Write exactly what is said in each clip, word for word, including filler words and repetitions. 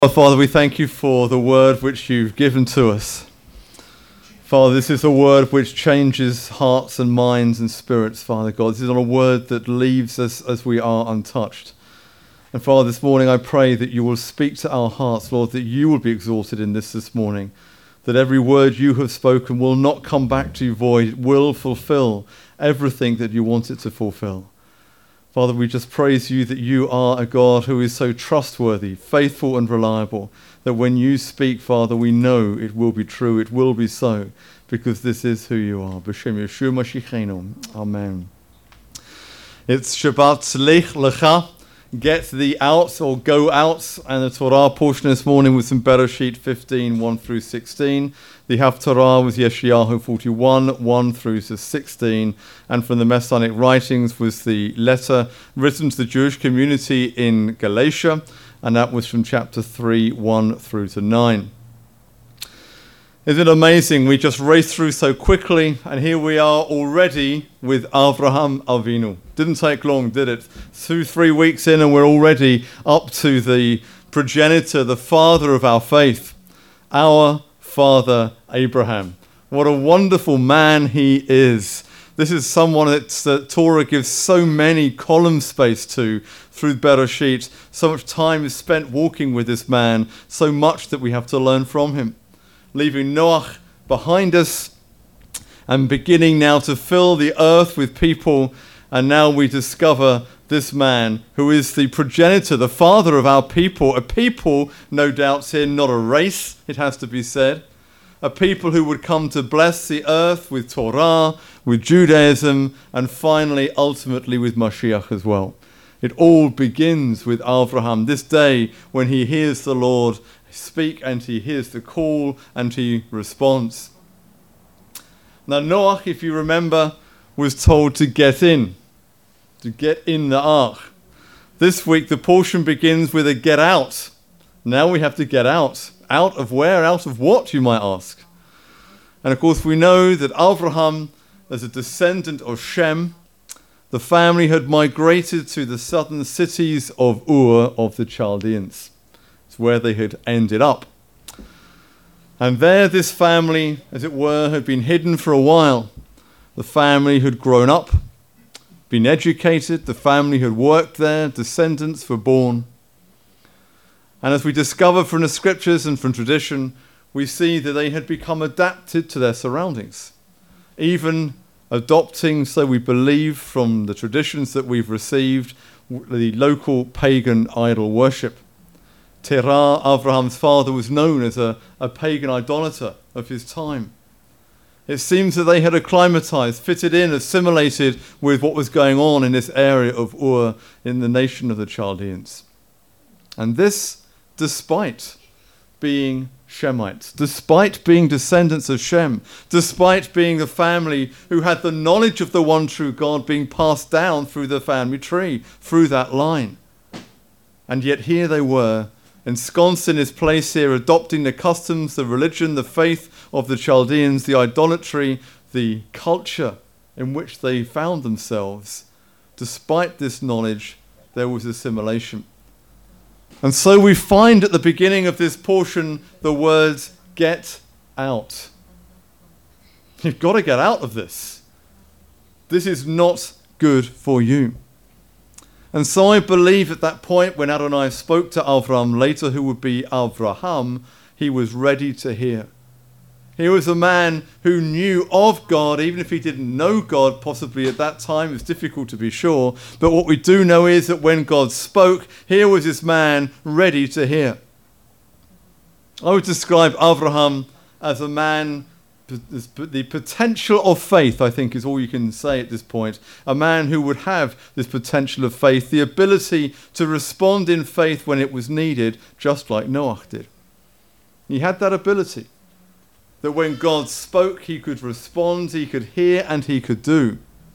Oh, Father, we thank you for the word which you've given to us. Father, this is a word which changes hearts and minds and spirits, Father God. This is not a word that leaves us as we are untouched. And Father, this morning I pray that you will speak to our hearts, Lord, that you will be exalted in this this morning, that every word you have spoken will not come back to you void. It will fulfill everything that you want it to fulfill. Father, we just praise you that you are a God who is so trustworthy, faithful and reliable, that when you speak, Father, we know it will be true, it will be so, because this is who you are. B'Shem Yeshua Mashiachenu. Amen. It's Shabbat Lech Lecha, get thee out or go out, and the Torah portion this morning was in Bereshit fifteen, one through sixteen. The Haftarah was Yeshayahu forty-one, one through to sixteen, and from the Messianic writings was the letter written to the Jewish community in Galatia, and that was from chapter three, one through to nine. Isn't it amazing? We just raced through so quickly, and here we are already with Avraham Avinu. Didn't take long, did it? Two, three weeks in, and we're already up to the progenitor, the father of our faith, our father Abraham. What a wonderful man he is. This is someone that the Torah gives so many column space to through Bereshit. So much time is spent walking with this man, so much that we have to learn from him. Leaving Noach behind us and beginning now to fill the earth with people, and now we discover this man who is the progenitor, the father of our people, a people, no doubt here, not a race, it has to be said, a people who would come to bless the earth with Torah, with Judaism, and finally, ultimately, with Mashiach as well. It all begins with Avraham, this day when he hears the Lord speak and he hears the call and he responds. Now Noach, if you remember, was told to get in, to get in the ark. This week the portion begins with a get out. Now we have to get out. Out of where? Out of what, you might ask? And of course we know that Avraham, as a descendant of Shem, the family had migrated to the southern cities of Ur of the Chaldeans. It's where they had ended up. And there this family, as it were, had been hidden for a while. The family had grown up, been educated, the family had worked there, descendants were born. And as we discover from the scriptures and from tradition, we see that they had become adapted to their surroundings, even adopting, so we believe from the traditions that we've received, the local pagan idol worship. Terah, Abraham's father, was known as a, a pagan idolater of his time. It seems that they had acclimatized, fitted in, assimilated with what was going on in this area of Ur in the nation of the Chaldeans. And this despite being Shemites, despite being descendants of Shem, despite being the family who had the knowledge of the one true God being passed down through the family tree, through that line. And yet here they were, ensconced in his place here, adopting the customs, the religion, the faith of the Chaldeans, the idolatry, the culture in which they found themselves. Despite this knowledge, there was assimilation. And so we find at the beginning of this portion the words, get out. You've got to get out of this. This is not good for you. And so I believe at that point when Adonai spoke to Avram, later who would be Avraham, he was ready to hear. He was a man who knew of God, even if he didn't know God possibly at that time. It's difficult to be sure. But what we do know is that when God spoke, here was this man ready to hear. I would describe Avraham as a man, the potential of faith, I think, is all you can say at this point. A man who would have this potential of faith, the ability to respond in faith when it was needed, just like Noach did. He had that ability. That when God spoke, he could respond, he could hear, and he could do.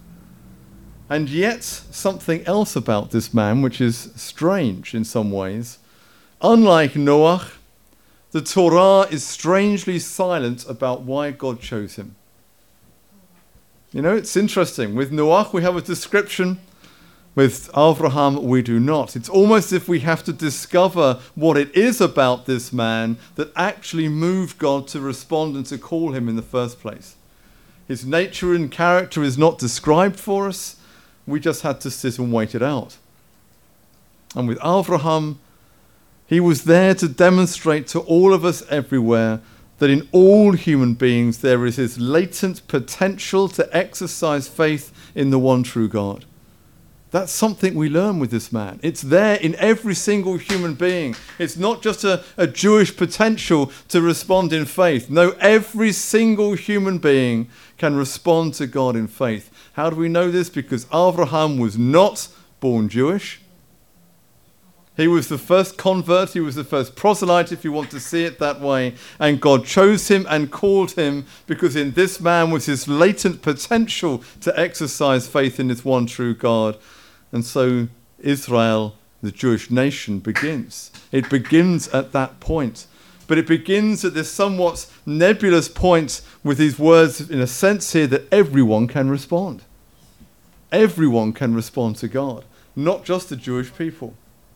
And yet, something else about this man, which is strange in some ways. Unlike Noach, the Torah is strangely silent about why God chose him. You know, it's interesting. With Noach, we have a description With Avraham, we do not. It's almost as if we have to discover what it is about this man that actually moved God to respond and to call him in the first place. His nature and character is not described for us. We just had to sit and wait it out. And with Avraham, he was there to demonstrate to all of us everywhere that in all human beings there is this latent potential to exercise faith in the one true God. That's something we learn with this man. It's there in every single human being. It's not just a, a Jewish potential to respond in faith. No, every single human being can respond to God in faith. How do we know this? Because Avraham was not born Jewish. He was the first convert. He was the first proselyte, if you want to see it that way. And God chose him and called him because in this man was this latent potential to exercise faith in this one true God. And so Israel, the Jewish nation, begins. It begins at that point. But it begins at this somewhat nebulous point with these words, in a sense here, that everyone can respond. Everyone can respond to God, not just the Jewish people.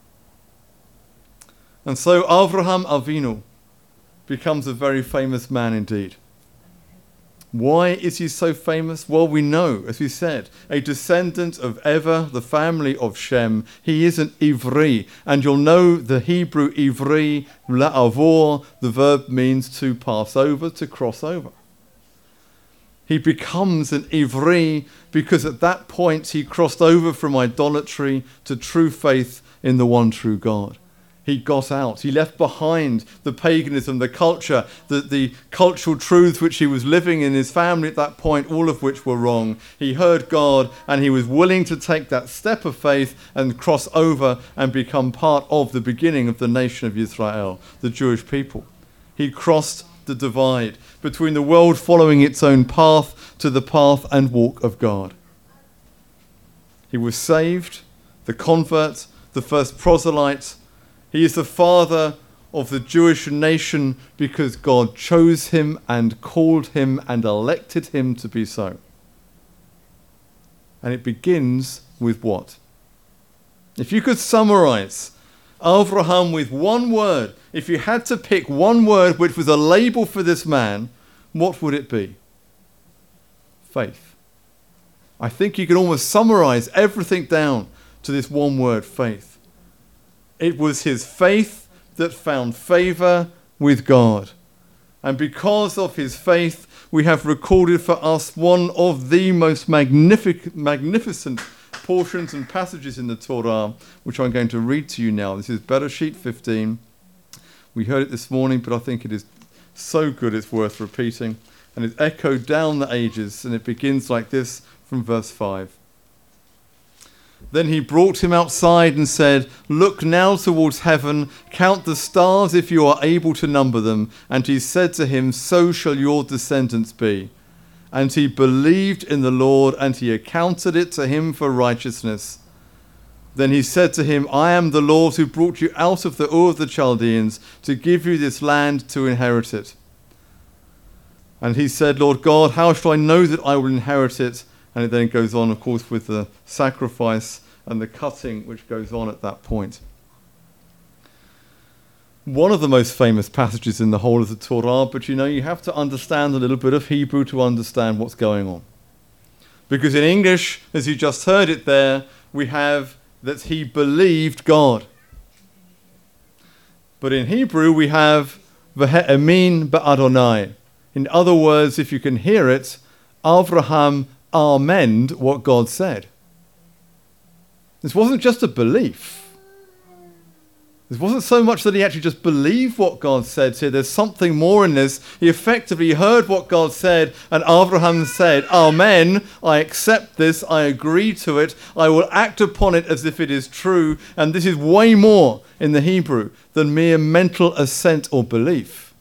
And so Avraham Avinu becomes a very famous man indeed. Why is he so famous? Well, we know, as we said, a descendant of Ever, the family of Shem. He is an Ivri, and you'll know the Hebrew Ivri, la'avor, the verb means to pass over, to cross over. He becomes an Ivri because at that point he crossed over from idolatry to true faith in the one true God. He got out. He left behind the paganism, the culture, the, the cultural truths which he was living in his family at that point, all of which were wrong. He heard God and he was willing to take that step of faith and cross over and become part of the beginning of the nation of Israel, the Jewish people. He crossed the divide between the world following its own path to the path and walk of God. He was saved, the convert, the first proselyte. He is the father of the Jewish nation because God chose him and called him and elected him to be so. And it begins with what? If you could summarize Avraham with one word, if you had to pick one word which was a label for this man, what would it be? Faith. I think you can almost summarize everything down to this one word, faith. It was his faith that found favor with God. And because of his faith, we have recorded for us one of the most magnific- magnificent portions and passages in the Torah, which I'm going to read to you now. This is Bereshit fifteen. We heard it this morning, but I think it is so good it's worth repeating. And it's echoed down the ages, and it begins like this from verse five. Then he brought him outside and said, "Look now towards heaven, count the stars if you are able to number them." And he said to him, "So shall your descendants be." And he believed in the Lord, and he accounted it to him for righteousness. Then he said to him, "I am the Lord who brought you out of the Ur of the Chaldeans to give you this land to inherit it." And he said, "Lord God, how shall I know that I will inherit it?" And it then goes on, of course, with the sacrifice and the cutting which goes on at that point. One of the most famous passages in the whole of the Torah, but you know, you have to understand a little bit of Hebrew to understand what's going on. Because in English, as you just heard it there, we have that he believed God. But in Hebrew, we have v'he'emin ba'Adonai. In other words, if you can hear it, Avraham amened what God said. This wasn't just a belief. This wasn't so much that he actually just believed what God said here. There's something more in this. He effectively heard what God said, and Avraham said, "Amen, I accept this, I agree to it, I will act upon it as if it is true." And this is way more in the Hebrew than mere mental assent or belief.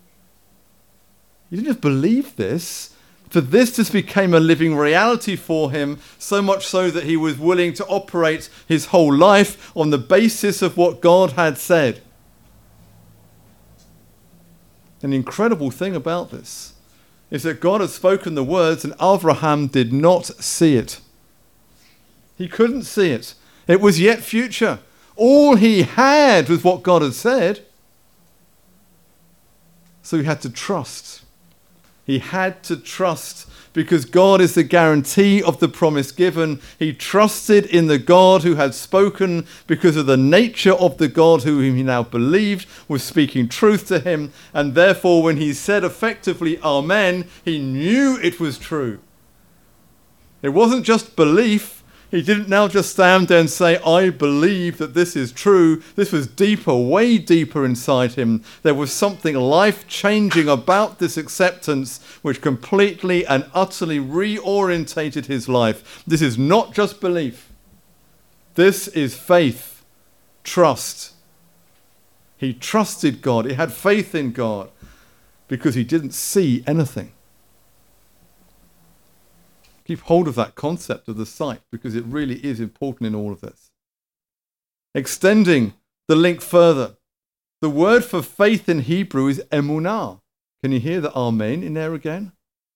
He didn't just believe this. For this just became a living reality for him, so much so that he was willing to operate his whole life on the basis of what God had said. An incredible thing about this is that God had spoken the words and Avraham did not see it. He couldn't see it. It was yet future. All he had was what God had said. So he had to trust. He had to trust because God is the guarantee of the promise given. He trusted in the God who had spoken because of the nature of the God who he now believed was speaking truth to him. And therefore, when he said effectively, Amen, he knew it was true. It wasn't just belief. He didn't now just stand there and say, I believe that this is true. This was deeper, way deeper inside him. There was something life-changing about this acceptance which completely and utterly reorientated his life. This is not just belief. This is faith, trust. He trusted God. He had faith in God because he didn't see anything. Keep hold of that concept of the sight because it really is important in all of this. Extending the link further, the word for faith in Hebrew is emunah. Can you hear the amen in there again?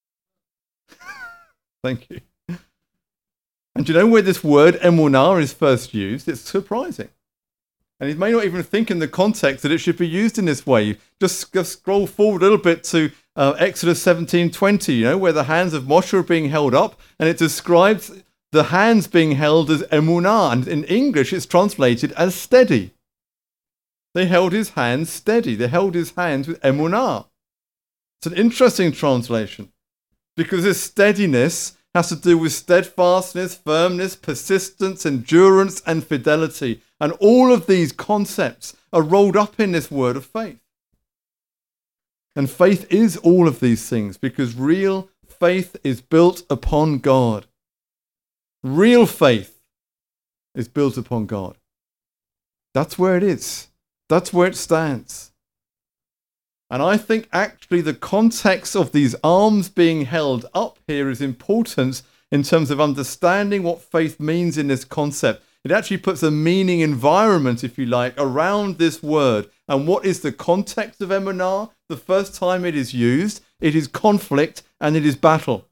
Thank you. And do you know where this word emunah is first used? It's surprising. And you may not even think in the context that it should be used in this way. Just, just scroll forward a little bit to uh, Exodus seventeen twenty, you know, where the hands of Moshe are being held up, and it describes the hands being held as emunah, and in English it's translated as steady. They held his hands steady. They held his hands with emunah. It's an interesting translation because this steadiness has to do with steadfastness, firmness, persistence, endurance, and fidelity. And all of these concepts are rolled up in this word of faith. And faith is all of these things because real faith is built upon God. Real faith is built upon God. That's where it is. That's where it stands. And I think actually the context of these arms being held up here is important in terms of understanding what faith means in this concept. It actually puts a meaning environment, if you like, around this word. And what is the context of emunah? The first time it is used, it is conflict and it is battle.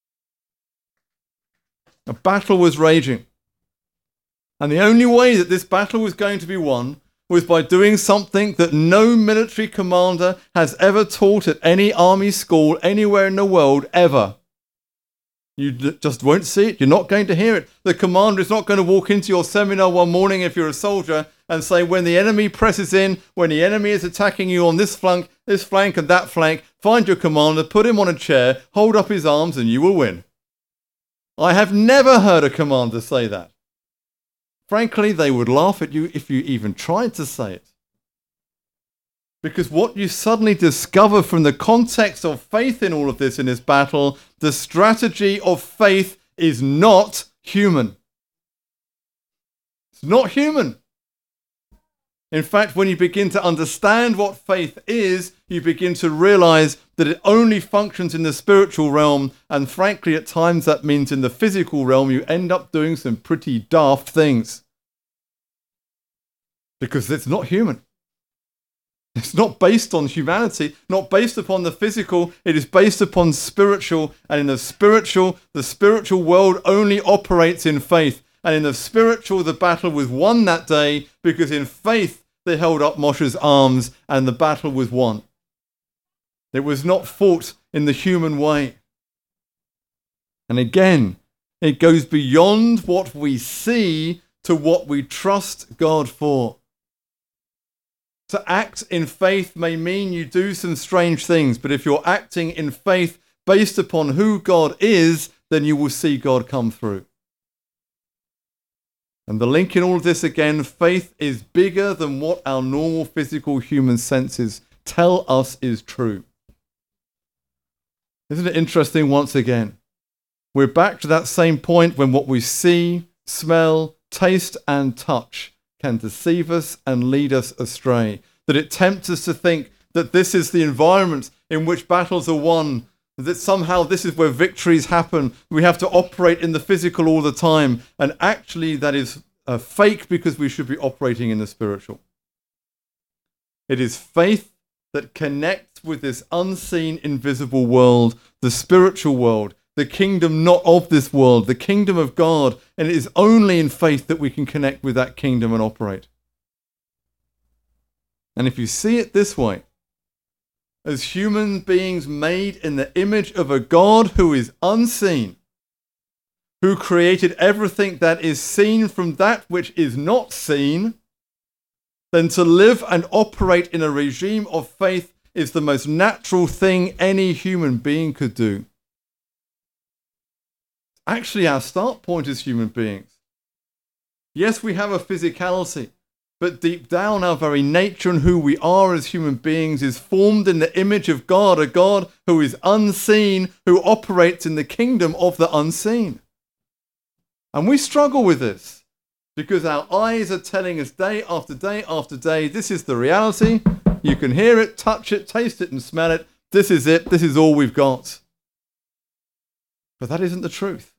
A battle was raging. And the only way that this battle was going to be won was by doing something that no military commander has ever taught at any army school anywhere in the world, ever. You d- just won't see it. You're not going to hear it. The commander is not going to walk into your seminar one morning if you're a soldier and say, when the enemy presses in, when the enemy is attacking you on this flank, this flank and that flank, find your commander, put him on a chair, hold up his arms and you will win. I have never heard a commander say that. Frankly, they would laugh at you if you even tried to say it. Because what you suddenly discover from the context of faith in all of this, in this battle, the strategy of faith is not human. It's not human. In fact, when you begin to understand what faith is, you begin to realize that it only functions in the spiritual realm, and frankly, at times that means in the physical realm, you end up doing some pretty daft things. Because it's not human. It's not based on humanity, not based upon the physical, it is based upon spiritual, and in the spiritual, the spiritual world only operates in faith. And in the spiritual, the battle was won that day because in faith they held up Moshe's arms and the battle was won. It was not fought in the human way. And again, it goes beyond what we see to what we trust God for. To act in faith may mean you do some strange things, but if you're acting in faith based upon who God is, then you will see God come through. And the link in all of this again, faith is bigger than what our normal physical human senses tell us is true. Isn't it interesting once again? We're back to that same point when what we see, smell, taste and touch can deceive us and lead us astray. That it tempts us to think that this is the environment in which battles are won, that somehow this is where victories happen. We have to operate in the physical all the time. And actually that is a fake because we should be operating in the spiritual. It is faith that connects with this unseen, invisible world, the spiritual world, the kingdom not of this world, the kingdom of God, and it is only in faith that we can connect with that kingdom and operate. And if you see it this way, as human beings made in the image of a God who is unseen, who created everything that is seen from that which is not seen, then to live and operate in a regime of faith is the most natural thing any human being could do. Actually, our start point as human beings. Yes, we have a physicality, but deep down, our very nature and who we are as human beings is formed in the image of God, a God who is unseen, who operates in the kingdom of the unseen. And we struggle with this because our eyes are telling us day after day after day, this is the reality. You can hear it, touch it, taste it, and smell it. This is it. This is all we've got. But that isn't the truth.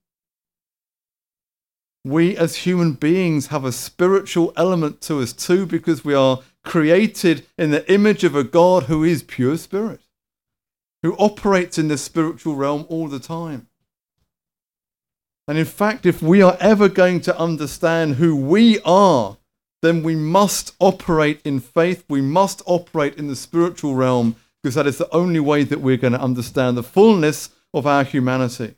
We as human beings have a spiritual element to us too, because we are created in the image of a God who is pure spirit, who operates in the spiritual realm all the time. And in fact, if we are ever going to understand who we are, then we must operate in faith. We must operate in the spiritual realm, because that is the only way that we're going to understand the fullness of our humanity.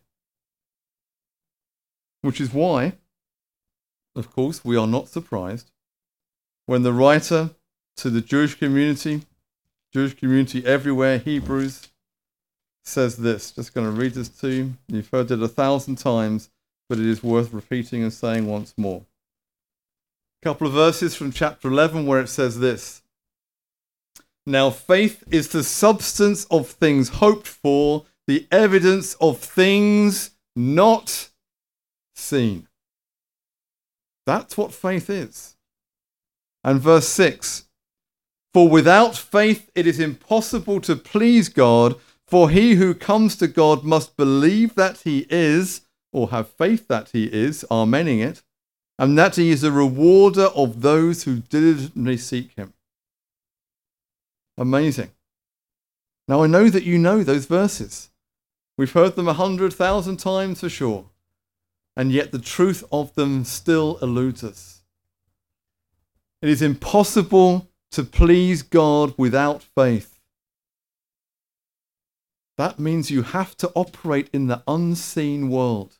Which is why, of course, we are not surprised when the writer to the Jewish community, Jewish community everywhere, Hebrews, says this. Just going to read this to you. You've heard it a thousand times, but it is worth repeating and saying once more. A couple of verses from chapter eleven where it says this. Now faith is the substance of things hoped for, the evidence of things not seen. That's what faith is. And verse six. For without faith it is impossible to please God, for he who comes to God must believe that he is, or have faith that he is, amening it, and that he is a rewarder of those who diligently seek him. Amazing. Now I know that you know those verses. We've heard them a hundred thousand times for sure. And yet the truth of them still eludes us. It is impossible to please God without faith. That means you have to operate in the unseen world.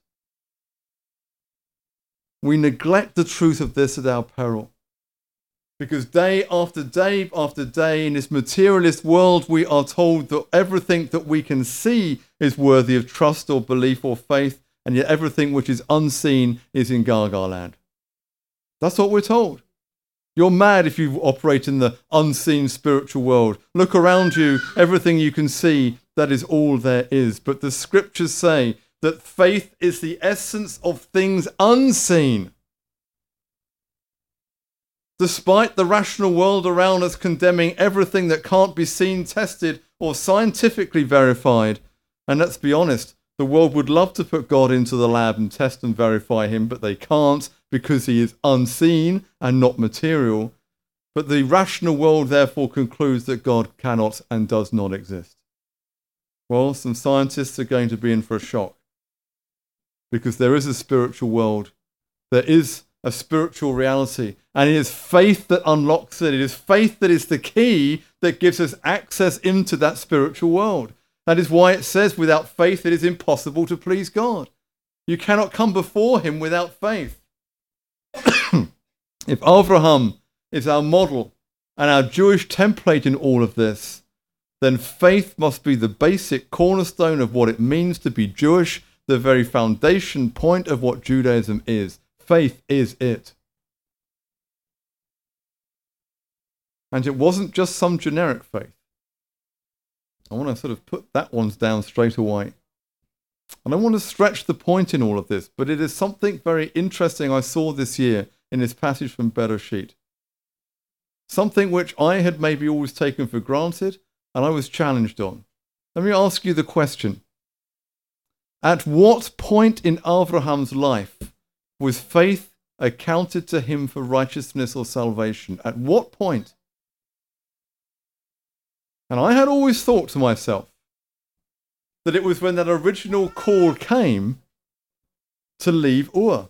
We neglect the truth of this at our peril. Because day after day after day in this materialist world, we are told that everything that we can see is worthy of trust or belief or faith, and yet everything which is unseen is in Gaga land. That's what we're told. You're mad if you operate in the unseen spiritual world. Look around you, everything you can see, that is all there is. But the scriptures say that faith is the essence of things unseen. Despite the rational world around us condemning everything that can't be seen, tested, or scientifically verified, and let's be honest, the world would love to put God into the lab and test and verify him, but they can't because he is unseen and not material. But the rational world therefore concludes that God cannot and does not exist. Well, some scientists are going to be in for a shock, because there is a spiritual world. There is a spiritual reality, and it is faith that unlocks it. It is faith that is the key that gives us access into that spiritual world. That is why it says without faith it is impossible to please God. You cannot come before him without faith. If Abraham is our model and our Jewish template in all of this, then faith must be the basic cornerstone of what it means to be Jewish, the very foundation point of what Judaism is. Faith is it. And it wasn't just some generic faith. I want to sort of put that one down straight away. And I want to stretch the point in all of this, but it is something very interesting I saw this year in this passage from Bereshit. Something which I had maybe always taken for granted, and I was challenged on. Let me ask you the question. At what point in Abraham's life was faith accounted to him for righteousness or salvation? At what point? And I had always thought to myself, that it was when that original call came to leave Ur.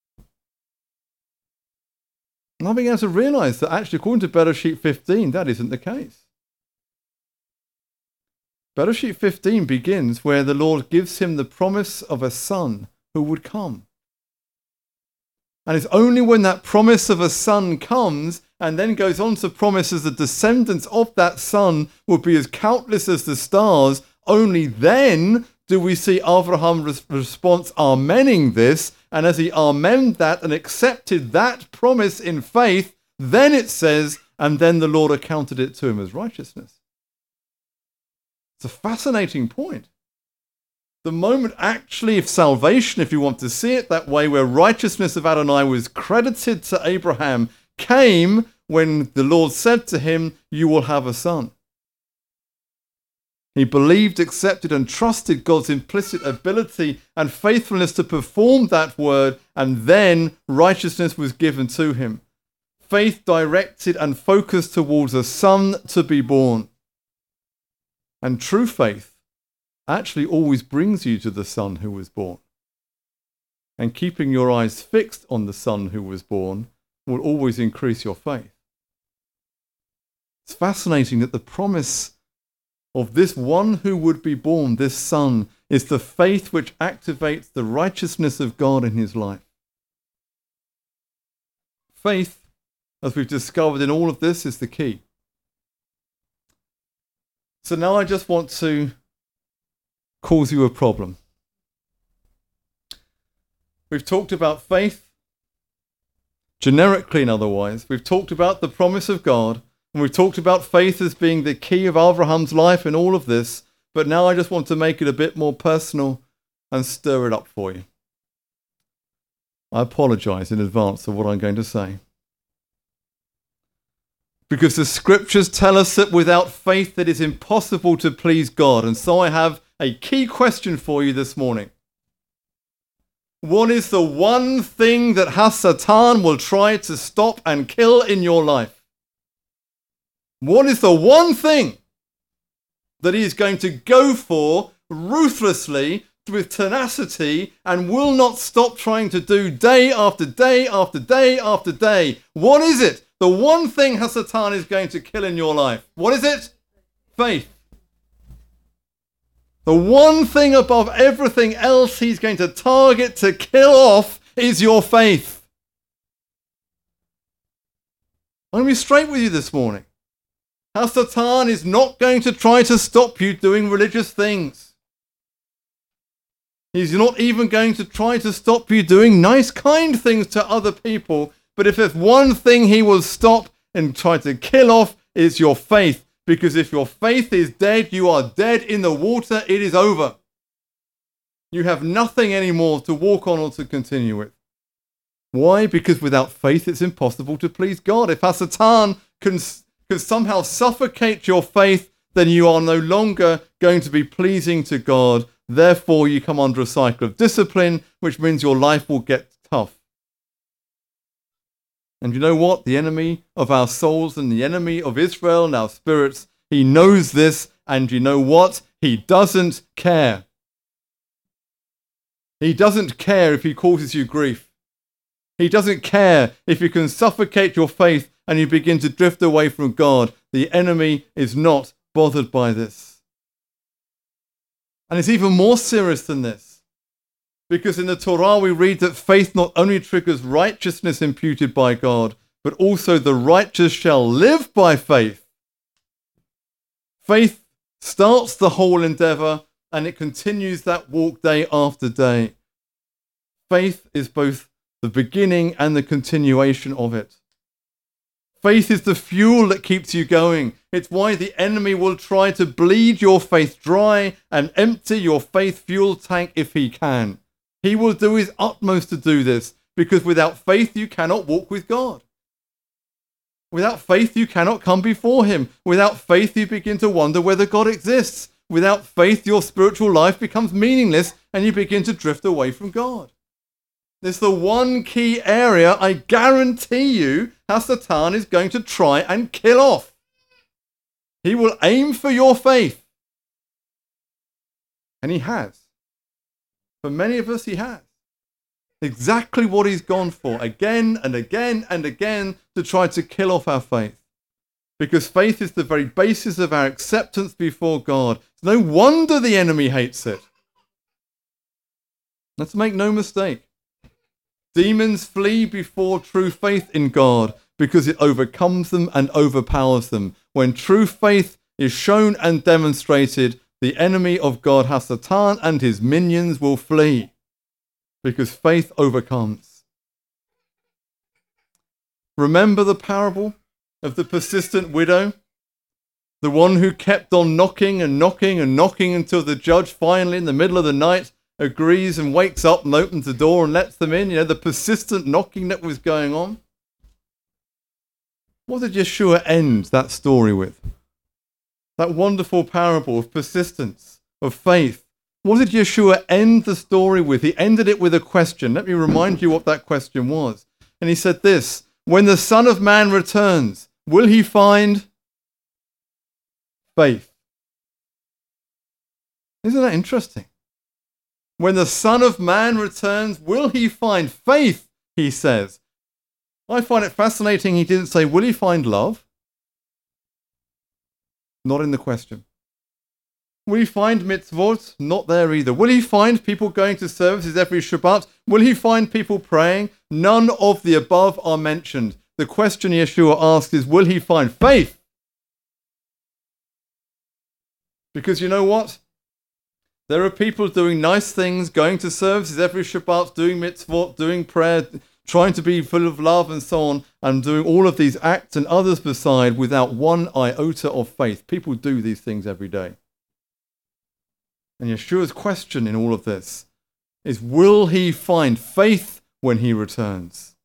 And I began to realize that actually, according to Bereshit fifteen, that isn't the case. Bereshit fifteen begins where the Lord gives him the promise of a son who would come. And it's only when that promise of a son comes and then goes on to promise as the descendants of that son will be as countless as the stars, only then do we see Abraham's response amening this. And as he amened that and accepted that promise in faith, then it says, and then the Lord accounted it to him as righteousness. It's a fascinating point. The moment actually of salvation, if you want to see it that way, where righteousness of Adonai was credited to Abraham, came when the Lord said to him, you will have a son. He believed, accepted, and trusted God's implicit ability and faithfulness to perform that word, and then righteousness was given to him. Faith directed and focused towards a son to be born. And true faith actually always brings you to the son who was born. And keeping your eyes fixed on the son who was born will always increase your faith. It's fascinating that the promise of this one who would be born, this son, is the faith which activates the righteousness of God in his life. Faith, as we've discovered in all of this, is the key. So now I just want to cause you a problem. We've talked about faith, generically and otherwise. We've talked about the promise of God, and we've talked about faith as being the key of Abraham's life in all of this. But now I just want to make it a bit more personal and stir it up for you. I apologize in advance of what I'm going to say. Because the scriptures tell us that without faith it is impossible to please God. And so I have a key question for you this morning. What is the one thing that Hasatan will try to stop and kill in your life? What is the one thing that he is going to go for ruthlessly, with tenacity, and will not stop trying to do day after day after day after day? What is it? The one thing Hasatan is going to kill in your life. What is it? Faith. The one thing above everything else he's going to target to kill off is your faith. I'm going to be straight with you this morning. Hasatan is not going to try to stop you doing religious things. He's not even going to try to stop you doing nice, kind things to other people. But if there's one thing he will stop and try to kill off, is your faith. Because if your faith is dead, you are dead in the water. It is over. You have nothing anymore to walk on or to continue with. Why? Because without faith, it's impossible to please God. If Hasatan can, can somehow suffocate your faith, then you are no longer going to be pleasing to God. Therefore, you come under a cycle of discipline, which means your life will get tough. And you know what? The enemy of our souls and the enemy of Israel and our spirits, he knows this, and you know what? He doesn't care. He doesn't care if he causes you grief. He doesn't care if you can suffocate your faith and you begin to drift away from God. The enemy is not bothered by this. And it's even more serious than this. Because in the Torah we read that faith not only triggers righteousness imputed by God, but also the righteous shall live by faith. Faith starts the whole endeavor and it continues that walk day after day. Faith is both the beginning and the continuation of it. Faith is the fuel that keeps you going. It's why the enemy will try to bleed your faith dry and empty your faith fuel tank if he can. He will do his utmost to do this, because without faith you cannot walk with God. Without faith you cannot come before him. Without faith you begin to wonder whether God exists. Without faith your spiritual life becomes meaningless and you begin to drift away from God. It's the one key area I guarantee you Hasatan is going to try and kill off. He will aim for your faith. And he has. For many of us, he has. Exactly what he's gone for, again and again and again, to try to kill off our faith. Because faith is the very basis of our acceptance before God. It's no wonder the enemy hates it. Let's make no mistake. Demons flee before true faith in God because it overcomes them and overpowers them. When true faith is shown and demonstrated, the enemy of God, Hasatan, and his minions will flee because faith overcomes. Remember the parable of the persistent widow? The one who kept on knocking and knocking and knocking until the judge finally, in the middle of the night, agrees and wakes up and opens the door and lets them in. You know, the persistent knocking that was going on. What did Yeshua end that story with? That wonderful parable of persistence, of faith. What did Yeshua end the story with? He ended it with a question. Let me remind you what that question was. And he said this: when the Son of Man returns, will he find faith? Isn't that interesting? When the Son of Man returns, will he find faith, he says. I find it fascinating he didn't say, will he find love? Not in the question. Will he find mitzvot? Not there either. Will he find people going to services every Shabbat? Will he find people praying? None of the above are mentioned. The question Yeshua asks is, will he find faith? Because you know what? There are people doing nice things, going to services every Shabbat, doing mitzvot, doing prayer, trying to be full of love and so on, and doing all of these acts and others beside without one iota of faith. People do these things every day. And Yeshua's question in all of this is, will he find faith when he returns?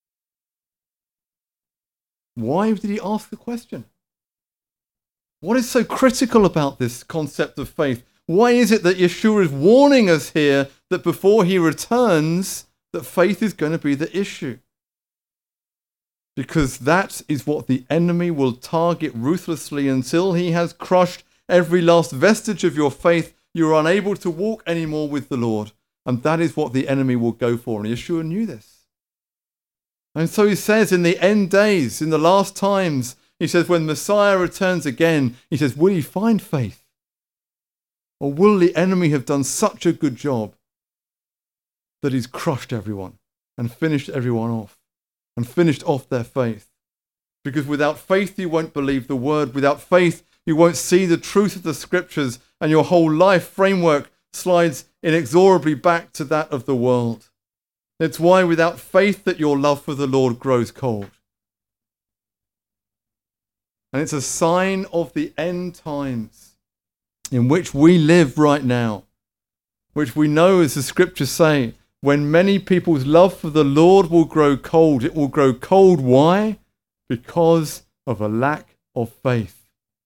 Why did he ask the question? What is so critical about this concept of faith? Why is it that Yeshua is warning us here that before he returns, that faith is going to be the issue? Because that is what the enemy will target ruthlessly until he has crushed every last vestige of your faith. You're unable to walk anymore with the Lord. And that is what the enemy will go for. And Yeshua knew this. And so he says in the end days, in the last times, he says when Messiah returns again, he says, will he find faith? Or will the enemy have done such a good job that he's crushed everyone and finished everyone off and finished off their faith? Because without faith, you won't believe the word. Without faith, you won't see the truth of the scriptures, and your whole life framework slides inexorably back to that of the world. It's why without faith that your love for the Lord grows cold. And it's a sign of the end times in which we live right now, which we know, as the scriptures say, when many people's love for the Lord will grow cold. It will grow cold. Why? Because of a lack of faith.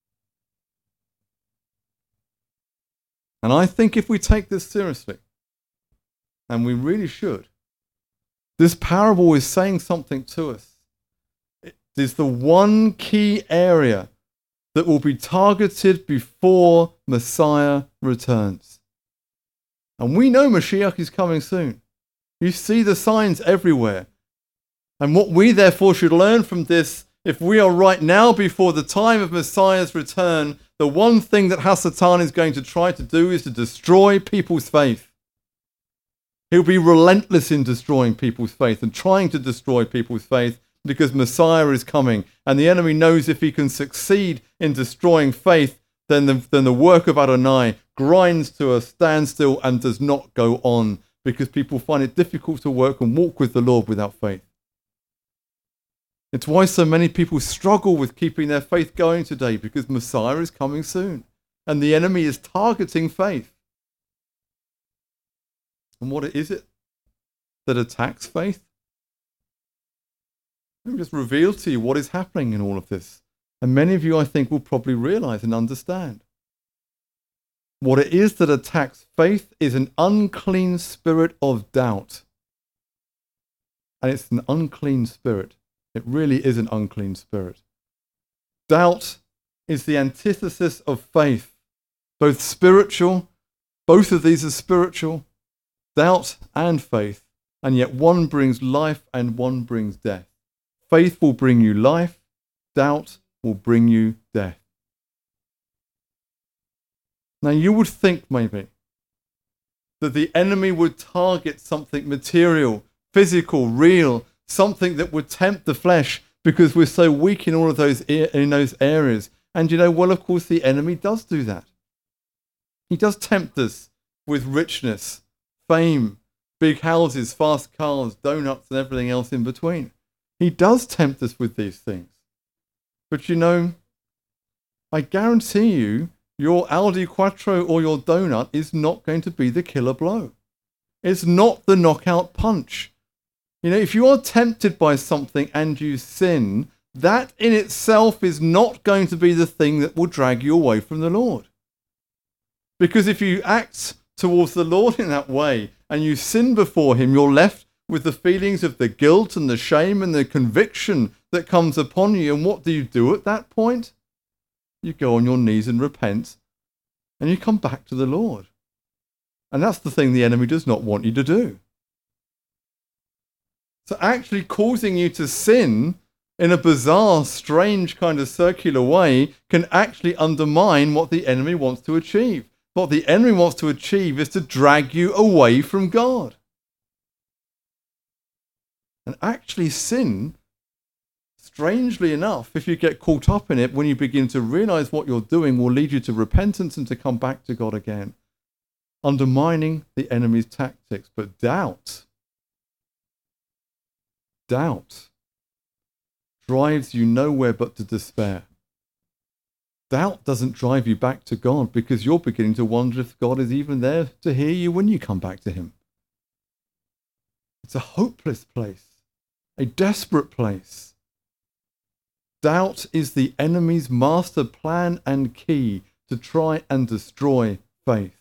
And I think if we take this seriously, and we really should, this parable is saying something to us. It is the one key area that will be targeted before Messiah returns. And we know Mashiach is coming soon. You see the signs everywhere. And what we therefore should learn from this, if we are right now before the time of Messiah's return, the one thing that Hasatan is going to try to do is to destroy people's faith. He'll be relentless in destroying people's faith and trying to destroy people's faith, because Messiah is coming. And the enemy knows if he can succeed in destroying faith, then the, then the work of Adonai grinds to a standstill and does not go on, because people find it difficult to work and walk with the Lord without faith. It's why so many people struggle with keeping their faith going today, because Messiah is coming soon. And the enemy is targeting faith. And what is it that attacks faith? Let me just reveal to you what is happening in all of this. And many of you, I think, will probably realize and understand. What it is that attacks faith is an unclean spirit of doubt. And it's an unclean spirit. It really is an unclean spirit. Doubt is the antithesis of faith, both spiritual Both of these are spiritual, doubt and faith, and yet one brings life and one brings death. Faith will bring you life, doubt will bring you death. Now you would think maybe that the enemy would target something material, physical, real, something that would tempt the flesh because we're so weak in all of those in those areas. And you know, well, of course, the enemy does do that. He does tempt us with richness, fame, big houses, fast cars, donuts, and everything else in between. He does tempt us with these things. But you know, I guarantee you, your Audi Quattro or your donut is not going to be the killer blow. It's not the knockout punch. You know, if you are tempted by something and you sin, that in itself is not going to be the thing that will drag you away from the Lord. Because if you act towards the Lord in that way and you sin before him, you're left with the feelings of the guilt and the shame and the conviction that comes upon you. And what do you do at that point? You go on your knees and repent, and you come back to the Lord. And that's the thing the enemy does not want you to do. So actually causing you to sin in a bizarre, strange kind of circular way can actually undermine what the enemy wants to achieve. What the enemy wants to achieve is to drag you away from God. And actually sin, strangely enough, if you get caught up in it, when you begin to realize what you're doing, will lead you to repentance and to come back to God again, undermining the enemy's tactics. But doubt, doubt drives you nowhere but to despair. Doubt doesn't drive you back to God because you're beginning to wonder if God is even there to hear you when you come back to him. It's a hopeless place, a desperate place. Doubt is the enemy's master plan and key to try and destroy faith.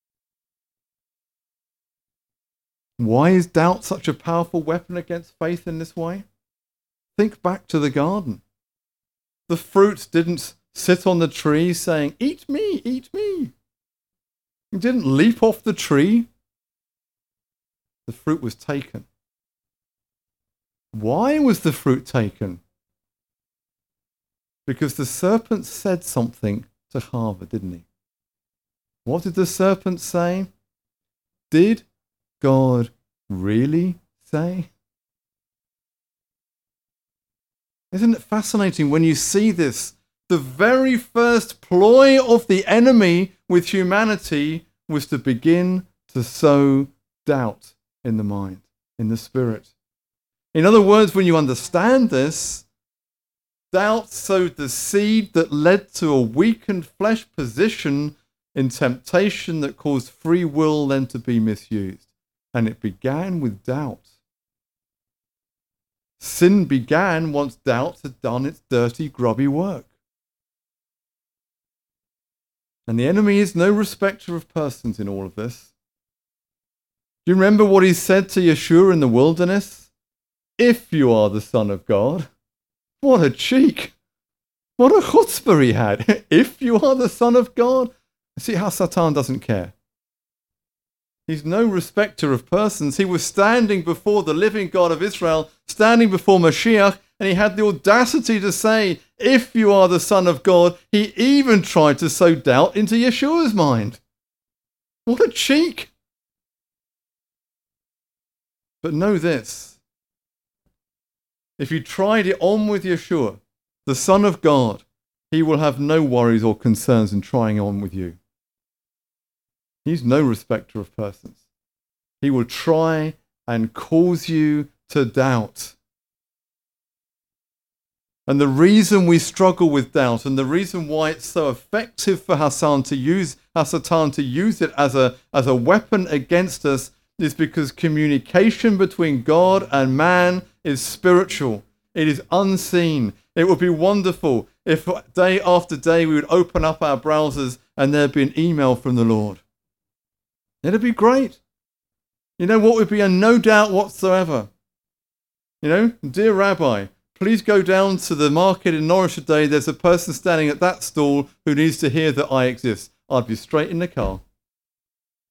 Why is doubt such a powerful weapon against faith in this way? Think back to the garden. The fruit didn't sit on the tree saying, "Eat me, eat me." It didn't leap off the tree. The fruit was taken. Why was the fruit taken? Because the serpent said something to Hava, didn't he? What did the serpent say? Did God really say? Isn't it fascinating when you see this? The very first ploy of the enemy with humanity was to begin to sow doubt in the mind, in the spirit. In other words, when you understand this, doubt sowed the seed that led to a weakened flesh position in temptation that caused free will then to be misused. And it began with doubt. Sin began once doubt had done its dirty, grubby work. And the enemy is no respecter of persons in all of this. Do you remember what he said to Yeshua in the wilderness? If you are the Son of God. What a cheek. What a chutzpah he had. If you are the Son of God. See how Satan doesn't care. He's no respecter of persons. He was standing before the living God of Israel, standing before Mashiach, and he had the audacity to say, if you are the Son of God. He even tried to sow doubt into Yeshua's mind. What a cheek. But know this. If you tried it on with Yeshua, the Son of God, he will have no worries or concerns in trying on with you. He's no respecter of persons. He will try and cause you to doubt. And the reason we struggle with doubt and the reason why it's so effective for Hassan to use, Hasatan to use it as a, as a weapon against us is because communication between God and man is spiritual. It is unseen. It would be wonderful if day after day we would open up our browsers and there'd be an email from the Lord. It'd be great. You know what would be a no doubt whatsoever? You know, dear Rabbi, please go down to the market in Norwich today. There's a person standing at that stall who needs to hear that I exist. I'd be straight in the car.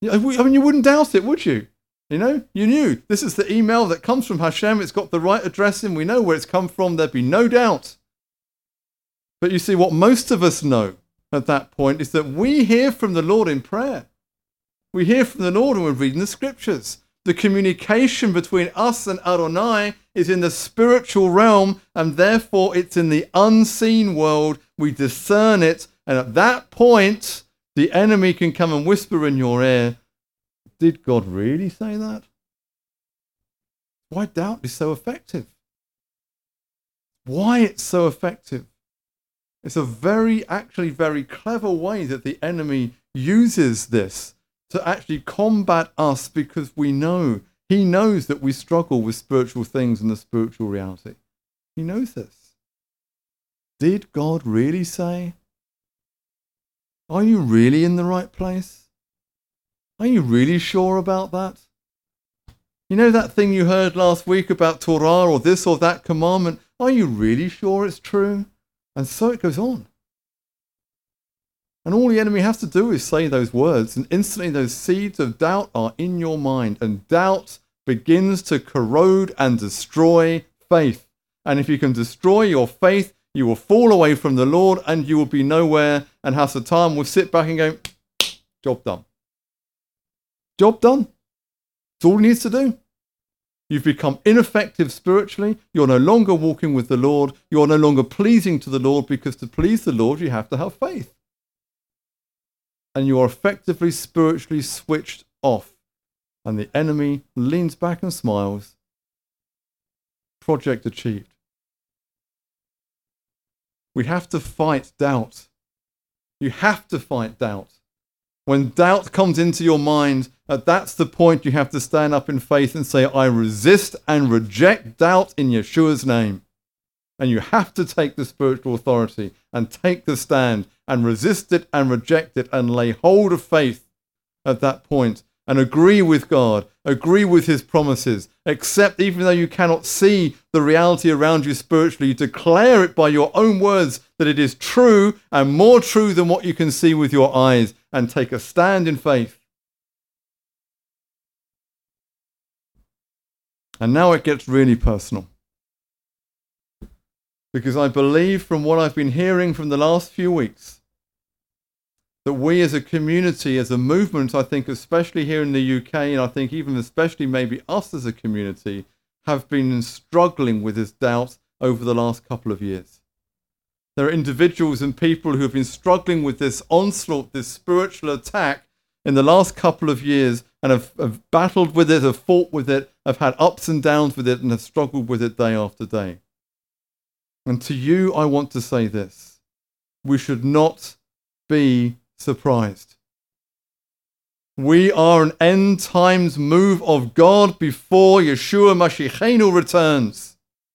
I mean, you wouldn't doubt it, would you? You know, you knew this is the email that comes from Hashem. It's got the right address in. We know where it's come from. There'd be no doubt. But you see, what most of us know at that point is that we hear from the Lord in prayer. We hear from the Lord when we're reading the scriptures. The communication between us and Adonai is in the spiritual realm, and therefore it's in the unseen world. We discern it, and at that point, the enemy can come and whisper in your ear, did God really say that? Why doubt is so effective? Why it's so effective? It's a very, actually very clever way that the enemy uses this to actually combat us, because we know, he knows that we struggle with spiritual things and the spiritual reality. He knows this. Did God really say? Are you really in the right place? Are you really sure about that? You know that thing you heard last week about Torah or this or that commandment? Are you really sure it's true? And so it goes on. And all the enemy has to do is say those words, and instantly those seeds of doubt are in your mind, and doubt begins to corrode and destroy faith. And if you can destroy your faith, you will fall away from the Lord and you will be nowhere, and Hasatan will sit back and go, job done. Job done. That's all he needs to do. You've become ineffective spiritually. You're no longer walking with the Lord. You're no longer pleasing to the Lord, because to please the Lord, you have to have faith. And you are effectively spiritually switched off. And the enemy leans back and smiles. Project achieved. We have to fight doubt. You have to fight doubt. When doubt comes into your mind, that's the point you have to stand up in faith and say, I resist and reject doubt in Yeshua's name. And you have to take the spiritual authority and take the stand and resist it and reject it and lay hold of faith at that point and agree with God, agree with his promises, accept even though you cannot see the reality around you spiritually, you declare it by your own words that it is true and more true than what you can see with your eyes, and take a stand in faith. And now it gets really personal. Because I believe from what I've been hearing from the last few weeks, that we as a community, as a movement, I think especially here in the U K, and I think even especially maybe us as a community, have been struggling with this doubt over the last couple of years. There are individuals and people who have been struggling with this onslaught, this spiritual attack in the last couple of years, and have, have battled with it, have fought with it, have had ups and downs with it, and have struggled with it day after day. And to you, I want to say this. We should not be surprised. We are an end times move of God before Yeshua Mashiachenu returns.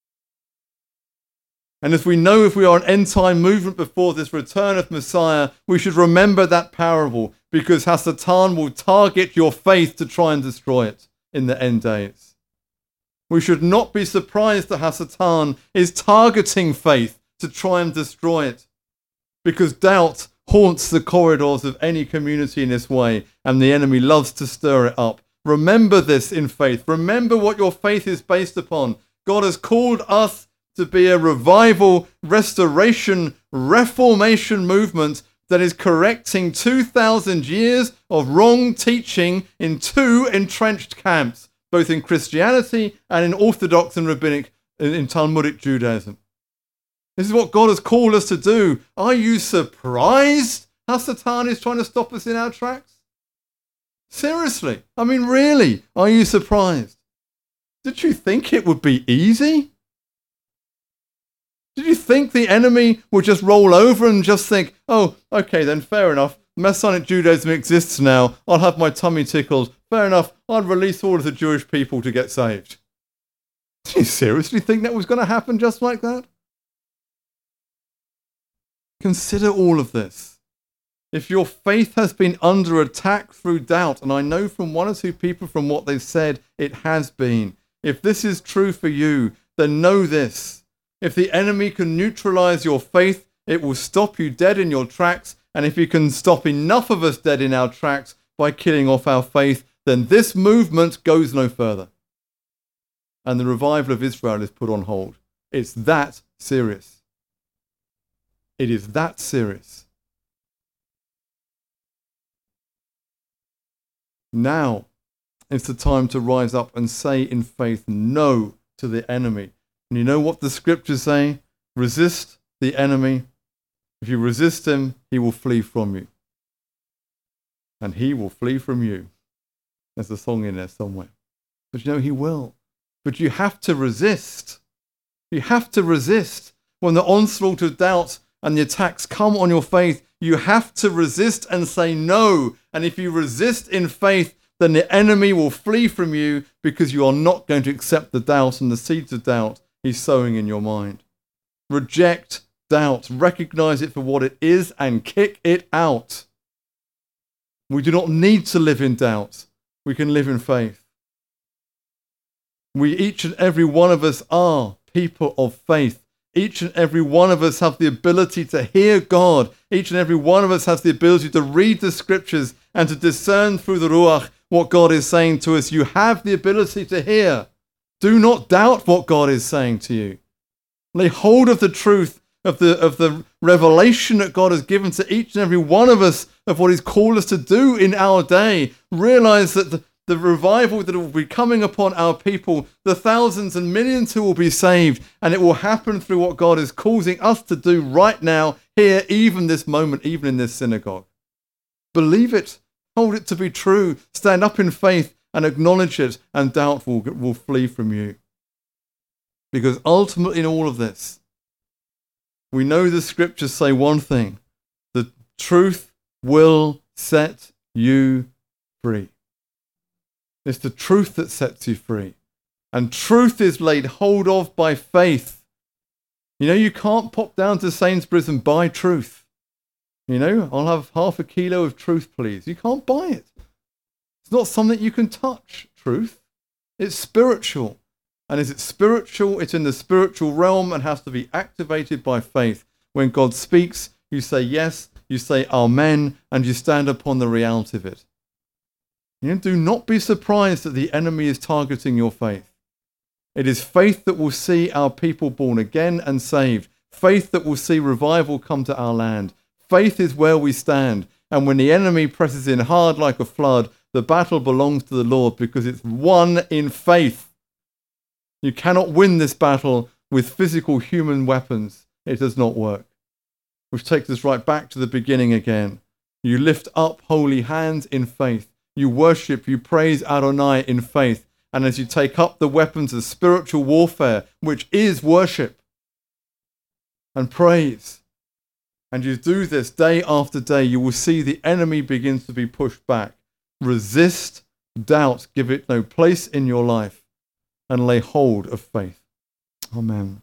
And as we know, if we are an end time movement before this return of Messiah, we should remember that parable, because Hasatan will target your faith to try and destroy it in the end days. We should not be surprised that Hasatan is targeting faith to try and destroy it, because doubt haunts the corridors of any community in this way, and the enemy loves to stir it up. Remember this in faith. Remember what your faith is based upon. God has called us to be a revival, restoration, reformation movement that is correcting two thousand years of wrong teaching in two entrenched camps, both in Christianity and in Orthodox and Rabbinic, in, in Talmudic Judaism. This is what God has called us to do. Are you surprised how Satan is trying to stop us in our tracks? Seriously, I mean, really, are you surprised? Did you think it would be easy? Did you think the enemy would just roll over and just think, oh, okay, then fair enough. Messianic Judaism exists now. I'll have my tummy tickled. Fair enough. I'll release all of the Jewish people to get saved. Did you seriously think that was going to happen just like that? Consider all of this. If your faith has been under attack through doubt, and I know from one or two people from what they've said, it has been. If this is true for you, then know this. If the enemy can neutralize your faith, it will stop you dead in your tracks. And if he can stop enough of us dead in our tracks, by killing off our faith, then this movement goes no further. And the revival of Israel is put on hold. It's that serious. It is that serious. Now it's the time to rise up and say in faith no to the enemy. And you know what the scriptures say? Resist the enemy. If you resist him, he will flee from you. And he will flee from you. There's a song in there somewhere. But you know, he will. But you have to resist. You have to resist. When the onslaught of doubt and the attacks come on your faith, you have to resist and say no. And if you resist in faith, then the enemy will flee from you because you are not going to accept the doubt and the seeds of doubt he's sowing in your mind. Reject doubt. Recognize it for what it is and kick it out. We do not need to live in doubt. We can live in faith. We, each and every one of us, are people of faith. Each and every one of us have the ability to hear God. Each and every one of us has the ability to read the scriptures and to discern through the Ruach what God is saying to us. You have the ability to hear. Do not doubt what God is saying to you. Lay hold of the truth of the, of the revelation that God has given to each and every one of us of what he's called us to do in our day. Realize that the, the revival that will be coming upon our people, the thousands and millions who will be saved, and it will happen through what God is causing us to do right now, here, even this moment, even in this synagogue. Believe it. Hold it to be true. Stand up in faith and acknowledge it, and doubt will, will flee from you. Because ultimately in all of this, we know the scriptures say one thing: the truth will set you free. It's the truth that sets you free. And truth is laid hold of by faith. You know, you can't pop down to Sainsbury's and buy truth. You know, I'll have half a kilo of truth, please. You can't buy it. It's not something you can touch, truth. It's spiritual. And is it spiritual? It's in the spiritual realm and has to be activated by faith. When God speaks, you say yes, you say amen, and you stand upon the reality of it. You know, do not be surprised that the enemy is targeting your faith. It is faith that will see our people born again and saved. Faith that will see revival come to our land. Faith is where we stand. And when the enemy presses in hard like a flood, the battle belongs to the Lord because it's won in faith. You cannot win this battle with physical human weapons. It does not work. Which takes us right back to the beginning again. You lift up holy hands in faith. You worship, you praise Adonai in faith. And as you take up the weapons of spiritual warfare, which is worship and praise, and you do this day after day, you will see the enemy begins to be pushed back. Resist doubt. Give it no place in your life. And lay hold of faith. Amen.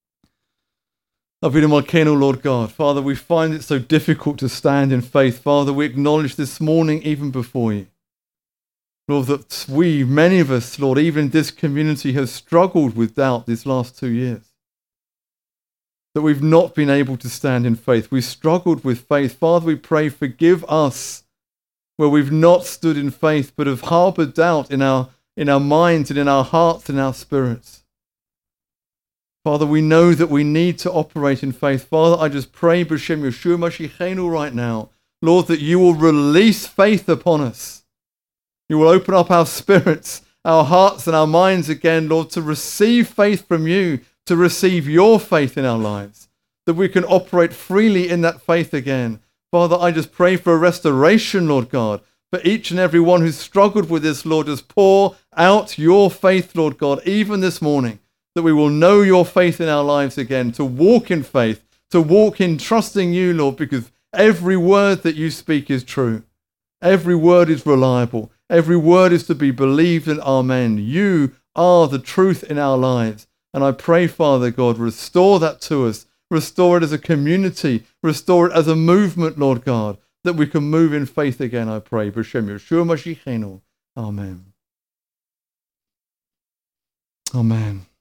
Avinu Malkeinu, Lord God. Father, we find it so difficult to stand in faith. Father, we acknowledge this morning, even before you, Lord, that we, many of us, Lord, even in this community, have struggled with doubt these last two years. That we've not been able to stand in faith. We've struggled with faith. Father, we pray, forgive us where we've not stood in faith, but have harbored doubt in our in our minds and in our hearts and our spirits. Father, we know that we need to operate in faith. Father, I just pray, B'Shem Yeshua Mashiachenu, right now, Lord, that you will release faith upon us. You will open up our spirits, our hearts and our minds again, Lord, to receive faith from you, to receive your faith in our lives, that we can operate freely in that faith again. Father, I just pray for a restoration, Lord God, for each and every one who's struggled with this, Lord. Just pour out your faith, Lord God, even this morning, that we will know your faith in our lives again, to walk in faith, to walk in trusting you, Lord, because every word that you speak is true. Every word is reliable. Every word is to be believed and amen. You are the truth in our lives. And I pray, Father God, restore that to us. Restore it as a community. Restore it as a movement, Lord God, that we can move in faith again, I pray. B'Shem Yeshua Mashiachenu. Amen. Amen.